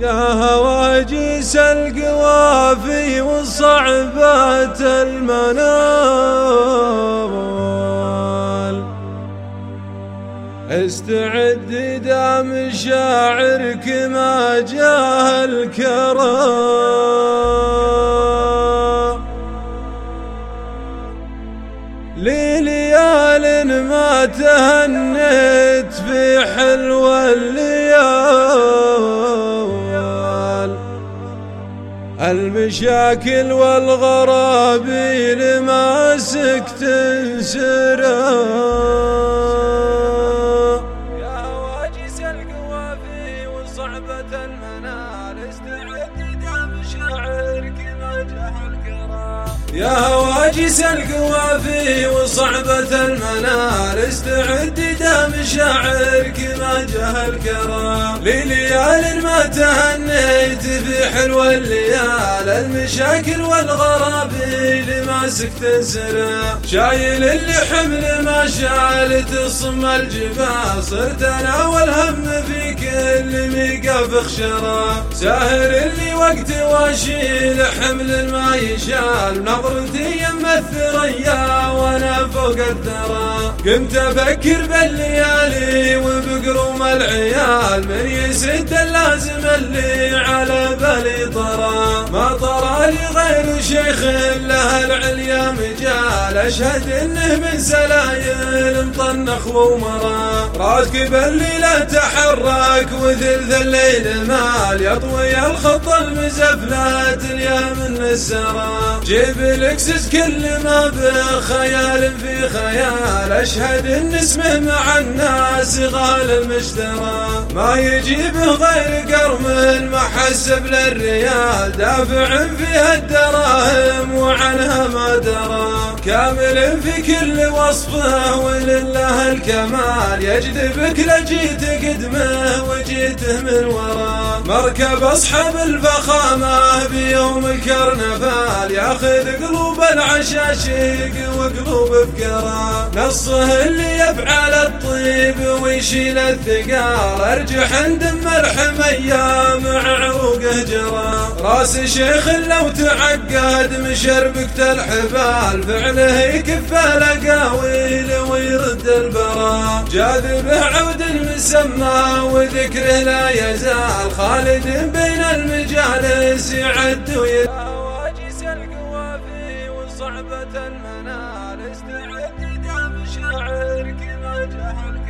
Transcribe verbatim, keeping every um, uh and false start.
يا هواجس القوافي وصعبات المنال، استعد دام شاعرك ما جاه الكرام، لليال ما تهنيت في حلو الليال، المشاكل والغرابيل ما سكت انسرا. يا هواجس القوافي وصعبة المنال، استعد دام شاعرك ما جاه الكرام. يا هواجس القوافي وصعبة المنال، استعد دام شاعرك ما جاه الكرام، لليال ما تهنيت في حلو الليال، المشاكل والغرابيل ما سكت انسرا، شايل اللي حمل ما شالت صم الجبال، صرت انا والهم في كل ميقف خشرا، ساهر اللي وقت واشيل حمل ما يشال، نظرتي يم الثريا وانا فوق الثرى، قمت افكر بالليالي وبقروم العيال، من يسد اللازم اللي على بالي طرى، ما طرى لي غير شيخ له العليا مجال، اشهد انه من سلايل مطنخ ومرى، راكب الليلة تحرك وثلث الليل مال، يطوي الخط المزفلات اليا من السرى، جيب الاكسس كل ما بخيال في خيال، اشهد ان اسمه مع الناس غال المشترى، ما يجيبه غير قرم محسب للريال، دافع فيها الدراهم وعنها ما درى، كامل في كل وصفه ولله الكمال، يجذبك لجيت قدمه وجيته من ورا، مركب اصحاب الفخامه بيوم الكرنفال، ياخذ قلوب العشاشيق وقلوب بقرا، نصه اللي يفعل الطيب ويشيل الثقال، ارجح ندم الحميه مع عروقه جرى، راس شيخ لو تعقد مشربكت الحبال، فعله يكف الاقاويل ويرد البرا، جاذبه عود المسمى وذكره لا يزال، خالد بين المجالس يعد ويد. هواجس القوافي وصعبة المنال، استعد دام شاعرك ما جاه